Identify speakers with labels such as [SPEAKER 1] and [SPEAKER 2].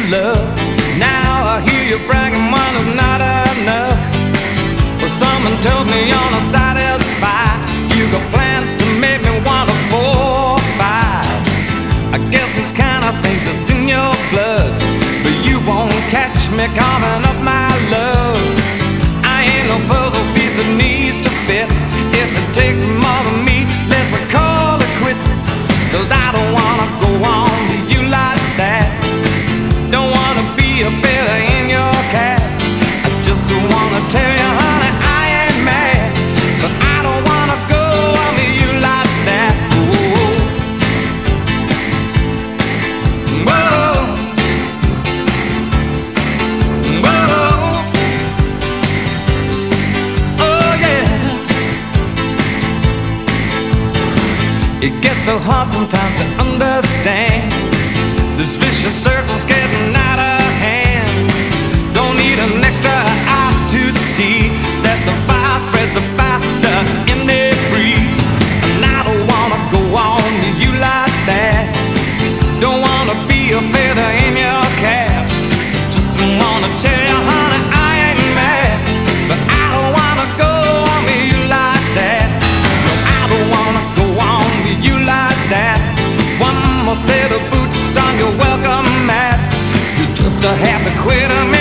[SPEAKER 1] love. Now I hear you bragging one is not enough. Well, someone tells me you're not satisfied. You got plans to make me want a 4-5. I guess this kind of thing just in your blood, but you won't catch me coming up my love. I ain't no puzzle piece that needs to fit. If it takes more than me, let's call it quits. 'Cause I don't wanna go on to you like that. Don't wanna be a feather in your cap. I just wanna tell you, honey, I ain't mad, but I don't wanna go on to you like that. Whoa. Whoa. Whoa. Oh yeah. It gets so hard sometimes to understand. This vicious circle's getting out of hand. Don't need an extra eye to see that the fire spreads the faster in the breeze. And I don't wanna go on to you like that. Don't wanna be a feather in your cap. Just wanna tell you, honey, I ain't mad, but I don't wanna go on to you like that. No, I don't wanna go on to you like that. One more set of boots on your welcome mat. You just have to quit 'em.